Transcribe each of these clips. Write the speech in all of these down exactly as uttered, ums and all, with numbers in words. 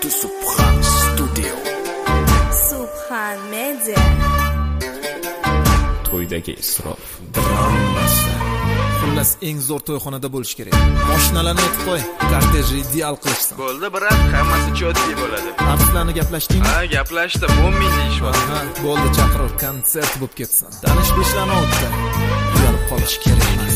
Subhan Studio, Subhan Media. To'ydagi isrof dramasi. Xullas eng zo'r to'yxonada bo'lish kerak. Mashinalarni aytib qo'y, kortejni ideal qilishsin. Bo'ldi, biroq hammasi chotki bo'ladi. Artistlarni gaplashdingmi? Ha, gaplashdim. o'n ming deyishmoqda. Ha, bo'ldi, chaqirib konsert bo'lib ketsin. Tanish beshlarni o'tdi. Uyalib qolish kerak emas.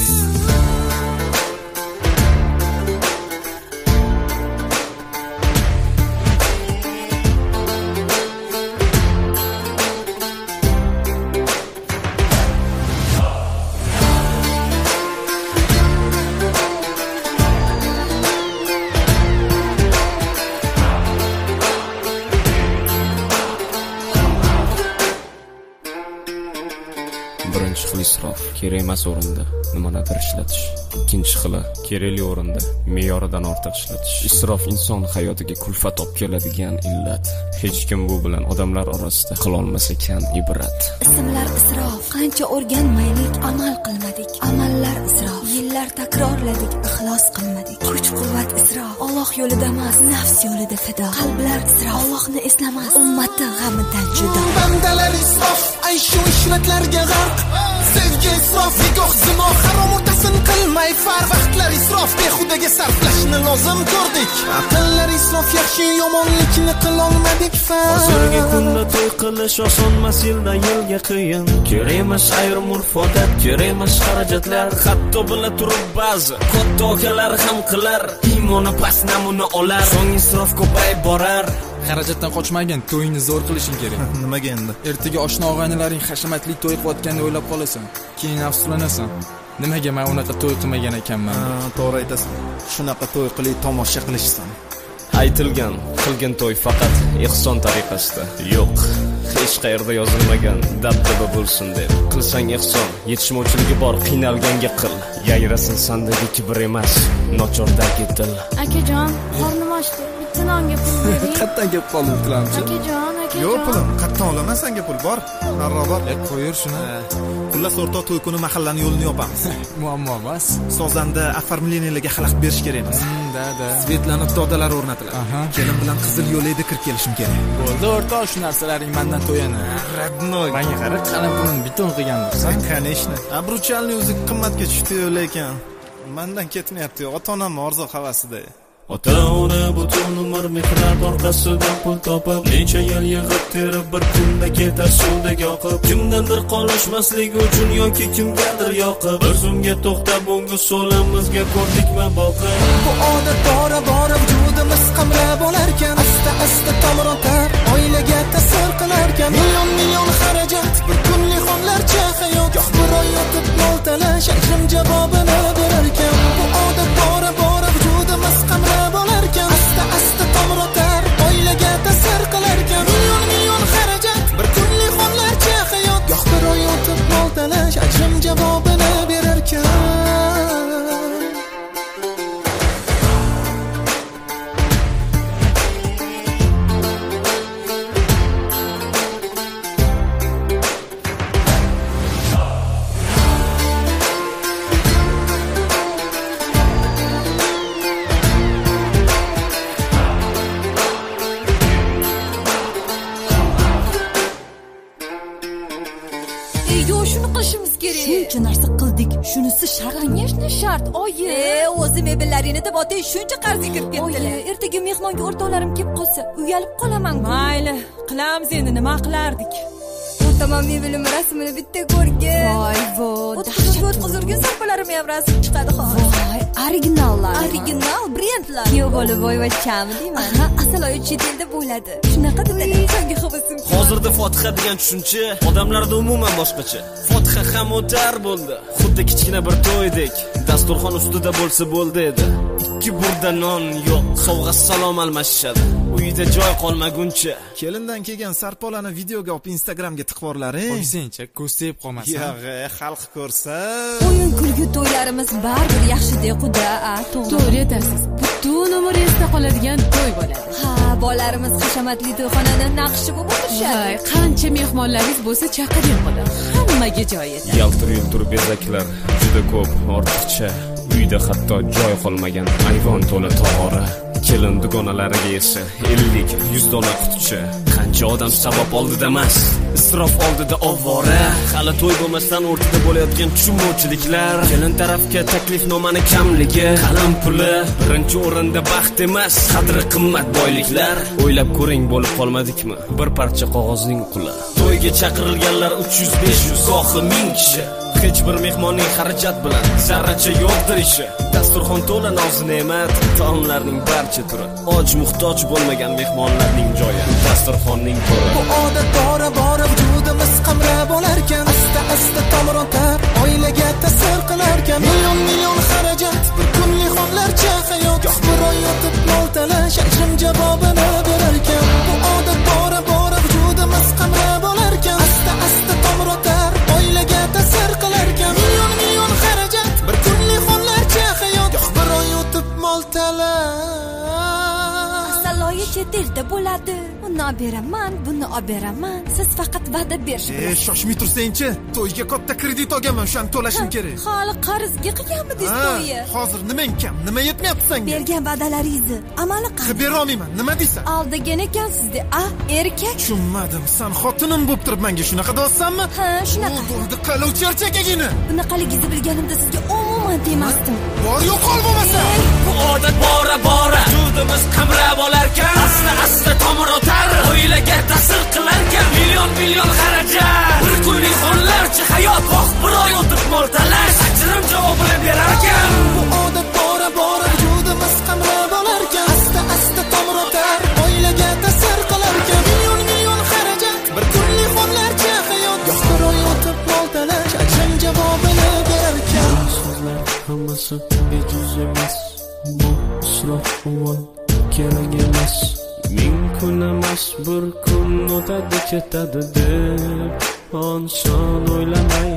Birinchi xil isrof kerak emas o'rinda nimanidir ishlatish. Ikkinchi xili kerakli o'rinda me'yoridan ortiq ishlatish. Isrof inson hayotiga kulfat olib keladigan illat. Hech kim bu bilan odamlar orasida qilolmasa kan ibrat. Ismlar isrof. Qancha o'rganmaylik, amal qilmadik. Amallar isrof. Yillar takrorladik, ixlos qilmadik. Kuch-quvvat isrof. Alloh yo'lida emas, nafs yo'lida fido. Qalblar isrof. Allohni eslamas, ummati g'amidan judo. bandalar isrof, ay shu ishratlarga g'arq. Sevgi isrof, nigoh zino, harom o'rtasin qilmay far. Vaqtlar isrof, behudaga sarflashni lozim ko'rdik. Aqllar isrof, yaxshi yomonlikni qilolmadik far. Hozirgi kunda to'y qilish osonmas, yildan yilga qiyin. Kerak emas ayrim urf-odat, kerak emas xarajatlar. Hatto bila turib ba'zi katta okalar ham qilar. Iymoni past namuna olar, so'ng isrof ko'payib borar. Xarajatdan qochmagin, to'yingni zo'r qilishing kerak. Nimaga endi? Ertaga oshna og'aynilaring hashamatli to'y qilayotganini o'ylab qolasan. Keyin afsuslanasan. Nimaga men unaqa to'y qilmagan ekanman? Ha, to'g'ri aytasan. Shunaqa to'y qilib tomosha qilishsan. Aytilgan, qilgan to'y faqat ehson tariqasida. Yo'q, hech qayerda yozilmagan dabdaba bo'lsin deb. Qilsang ehson, yetishmovchiligi bor, qiynalganga qil. Yayrasın sandagi kibr emas, nochordagi dil. Akajon, qornim ochdi. Bitta nonga pul bering. Qatdan gap qolib turamiz. Akajon, akajon. Yo'q pulim, qatdan olaman senga pul bor. Qarroq. E, qo'yir shuni. Xullas o'rtoq to'y kuni mahallani yo'lini yopamiz. Muammo emas. Sozanda oformleniyalarga xalaqit berish kerak emas. Da, da. Svetlanib dodalar o'rnatiladi. Kelin bilan qizil yo'lida kirib kelishim kerak. Bo'ldi, o'rtoq, shu narsalaring mendan to'yani. Radnoy. Menga qara, qalin pulni biton qilgandirsan. Конечно. Abruchalni o'zi qimmatga tushdi lekin mendan ketmayapti. Ota-onam orzu havasida. Ota-ona butun umr mehnat orqasidan pul topib, necha yil yig'ib terib bir kunda ketar suvdek oqib. Kimdandir qolishmaslik uchun yoki kimgadir yoqib, bir zumga to'xtab unga so'lamizga ko'rdikmi boqib. Bu odat bora bora vujudimiz qamrab olarkan, asta asta tomir otar, oilaga ta'sir qilarkan. Million million xarajat, bir kunlik xonlarcha hayot, goh bir oy yotib moltalash, ajrim javobini berarkan. Bu odat bora bora vujudimiz qamrab olarkan, asta asta tomir otar, oilaga ta'sir qilarkan. Million million xarajat, bir kunlik xonlarcha hayot, goh bir oy yotib moltalash, ajrim javobini berarkan. Shuncha narsa qildik, shunisi shart. Конечно, shart. Oyi, E, o'zi mebellaringni deb otay shuncha qarzga kirib ketdilar. Oyi, ertaga mehmonga o'rtoqlarim kelib qolsa, uyalib qolaman. Mayli, qilamiz endi, nima qilardik? O'rtamam mebelim rasmini bitta ko'rgan. Voy, voy, dahshat. O'tkazilgan sarpalarim ham rasm chiqadi hozir. Voy, originallar. Original brendlar. Kuyov bo'lib voyvachchami deyman. Aha, asaloyi chet elda bo'ladi. Shunaqa dedi, senga havasim. Hozirda Fotiha degan tushuncha odamlarda umuman boshqacha. Fotiha ham o'tar bo'ldi, xuddi kichkina bir to'ydek. Dasturxon ustida bo'lsa bo'ldi edi. Ikki burda non yo'q, sovg'a salom almashishadi. Uyda joy qolmaguncha. Kelindan kelgan sarpolani videoga olib Instagramga tiqvorlaring. Qo'ysangcha, ko'z tegib qolmasin. Yo'q, xalq ko'rsa. O'yin kulgu to'ylarimiz baribir yaxshi-dek quda, a, to'g'ri. To'g'ri aytasiz. Butun umr esda qoladigan to'y bo'ladi. Ha, bolalarimiz hashamatli to'yxonani naqshi bo'lib o'tirishadi. Voy, qancha mehmonlaringiz bo'lsa chaqiring qo'ying. Hammaga joy yetadi. Yaltir-yultir bezaklar juda ko'p, ortiqcha. Uyda hatto joy qolmagan ayvon to'la tog'ora. kelin dugonalariga esa ellik yuz dona quticha. Qancha odam savob oldida emas, isrof oldida ovora. Hali to'y bo'lmasdan o'rtada bo'layotgan tushunmovchiliklar. Kelin tarafga taklifnomani kamligi, qalam puli birinchi o'rinda baxt emas, qadri qimmat boyliklar. O'ylab ko'ring, bo'lib qolmadikmi bir parcha qog'ozning quli. To'yga chaqirilganlar uch yuz besh yuz gohi ming kishi. Hech bir mehmonning xarajat bilan zarracha yo'qdir ishi. Dasturxon to'la noz ne'mat, taomlarning barcha turi. Och muhtoj bo'lmagan mehmonlarning joyi dasturxonning to'ri. Bu odat bora bora vujudimiz qamrab olarkan, asta asta tomir otar, oilaga ta'sir qilarkan. Million million xarajat, bir kunlik xonlarcha hayot, goh bir oy yotib mol talash, ajrim javobini berarkan. Bu odat bora bora vujudimiz qamrab olarkan, asta asta tomir otar, oilaga ta'sir qilarkan. Million million xarajat, bir kunlik xonlarcha hayot, goh bir oy yotib mol talash. Saloyi chet elda bo'ladi. Uni olib beraman, buni olib beraman. Siz faqat va'da berish E, shoshmay tursang-chi, to'yga katta kredit olganman, o'shani to'lashim kerak. Hali qarzga qilganmidingiz to'yi? Hozir nima kam? Nima yetmayapti senga? Bergan va'dalaringizni amali qilib Qilib bera olmayman. Nima deysan? aldagan ekansiz-da. A, erkak. Tushunmadim. Sen xotinim bo'lib turib menga shunaqa deyapsanmi? Ha, shunaqa. Bo'ldi, qalov charchagagina. Bunaqaligingizni bilganimda sizga umuman demasdim. Bor yo'q qol bo'lmasa. Bu odat bora bora vujudimiz qamrab olarkan, asta asta tomir otar, oilaga ta'sir qilarkan. Million million xarajat, bir kunlik xonlarcha hayot, vaqt bir oy o'tib mol talash, ajrim javobini berarkan. Bu odat bora bora vujudimiz qamrab olarkan, asta asta tomir otar, oilaga ta'sir qilarkan. Million million xarajat, bir kunlik xonlarcha hayot, goh bir oy o'tib mol talash, ajrim javobini berarkan. So'zlar hammasi bejiz emas, bu isrof uvol kerak emas. Ming kun emas, bir kun o'tadi ketadi deb, on son o'ylamay